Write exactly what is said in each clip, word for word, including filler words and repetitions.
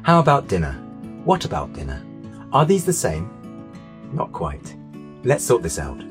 How about dinner? What about dinner? Are these the same? Not quite. Let's sort this out.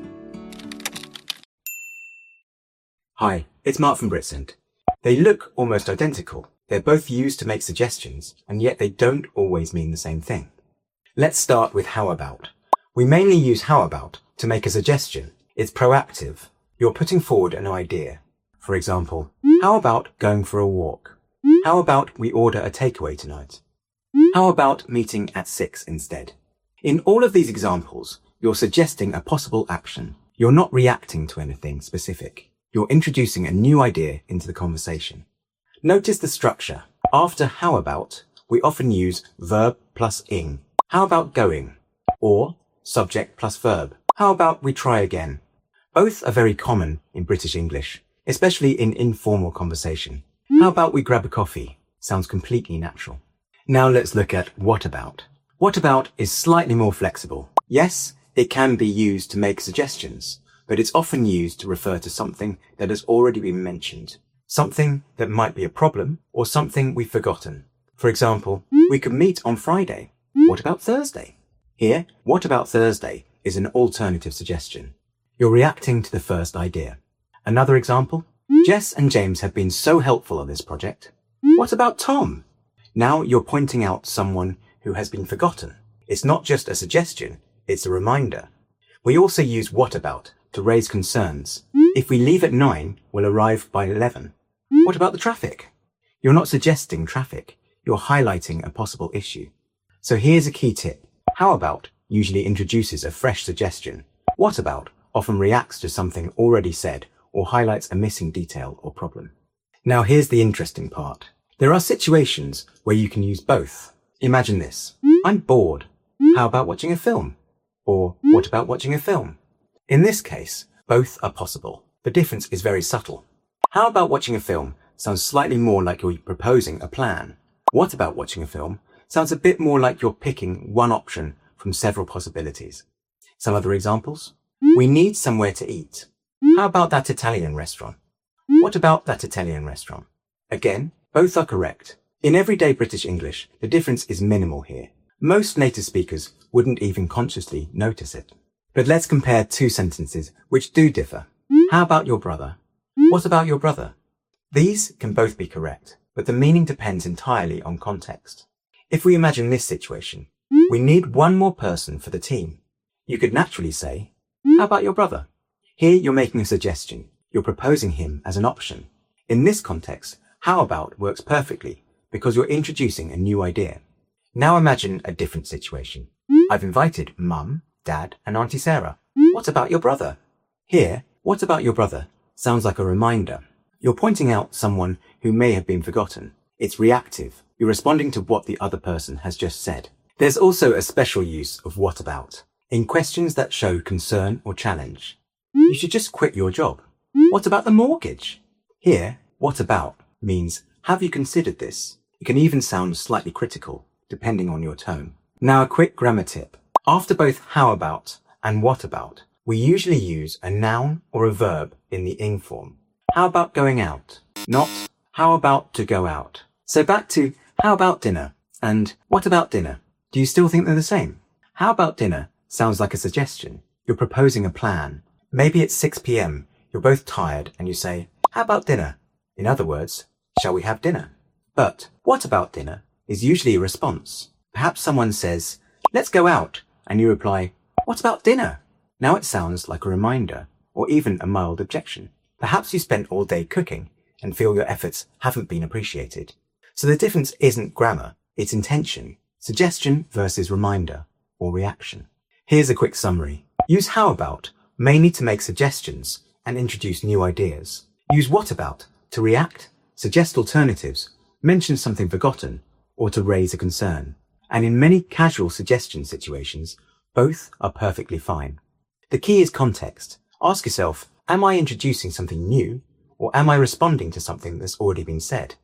Hi, it's Mark from Britsend. They look almost identical. They're both used to make suggestions, and yet they don't always mean the same thing. Let's start with how about. We mainly use how about to make a suggestion. It's proactive. You're putting forward an idea. For example, how about going for a walk? How about we order a takeaway tonight? How about meeting at six instead? In all of these examples, you're suggesting a possible action. You're not reacting to anything specific. You're introducing a new idea into the conversation. Notice the structure. After how about, we often use verb plus ing. How about going? Or subject plus verb. How about we try again? Both are very common in British English, especially in informal conversation. How about we grab a coffee? Sounds completely natural. Now let's look at what about. What about is slightly more flexible. Yes, it can be used to make suggestions, but it's often used to refer to something that has already been mentioned. Something that might be a problem or something we've forgotten. For example, we could meet on Friday. What about Thursday? Here, what about Thursday is an alternative suggestion. You're reacting to the first idea. Another example, Jess and James have been so helpful on this project. What about Tom? Now you're pointing out someone who has been forgotten. It's not just a suggestion, it's a reminder. We also use what about to raise concerns. If we leave at nine, we'll arrive by eleven. What about the traffic? You're not suggesting traffic, you're highlighting a possible issue. So here's a key tip. How about usually introduces a fresh suggestion. What about often reacts to something already said or highlights a missing detail or problem. Now here's the interesting part. There are situations where you can use both. Imagine this. I'm bored. How about watching a film? Or what about watching a film? In this case, both are possible. The difference is very subtle. How about watching a film sounds slightly more like you're proposing a plan. What about watching a film sounds a bit more like you're picking one option from several possibilities. Some other examples? We need somewhere to eat. How about that Italian restaurant? What about that Italian restaurant? Again, both are correct. In everyday British English, the difference is minimal here. Most native speakers wouldn't even consciously notice it. But let's compare two sentences which do differ. How about your brother? What about your brother? These can both be correct, but the meaning depends entirely on context. If we imagine this situation, we need one more person for the team. You could naturally say, how about your brother? Here you're making a suggestion. You're proposing him as an option. In this context, how about works perfectly because you're introducing a new idea. Now imagine a different situation. I've invited Mum, Dad, and Auntie Sarah. What about your brother? Here, what about your brother sounds like a reminder. You're pointing out someone who may have been forgotten. It's reactive. You're responding to what the other person has just said. There's also a special use of what about in questions that show concern or challenge. You should just quit your job. What about the mortgage? Here, what about means, have you considered this? It can even sound slightly critical, depending on your tone. Now a quick grammar tip. After both how about and what about, we usually use a noun or a verb in the ing form. How about going out? Not how about to go out. So back to how about dinner and what about dinner? Do you still think they're the same? How about dinner sounds like a suggestion. You're proposing a plan. Maybe it's six p m, you're both tired and you say, how about dinner? In other words, shall we have dinner? But what about dinner is usually a response. Perhaps someone says, let's go out, and you reply, what about dinner? Now it sounds like a reminder or even a mild objection. Perhaps you spent all day cooking and feel your efforts haven't been appreciated. So the difference isn't grammar, it's intention, suggestion versus reminder or reaction. Here's a quick summary. Use how about mainly to make suggestions and introduce new ideas. Use what about to react, suggest alternatives, mention something forgotten, or to raise a concern. And in many casual suggestion situations, both are perfectly fine. The key is context. Ask yourself, am I introducing something new, or am I responding to something that's already been said?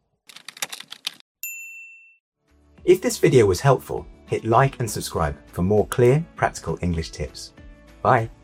If this video was helpful, hit like and subscribe for more clear, practical English tips. Bye.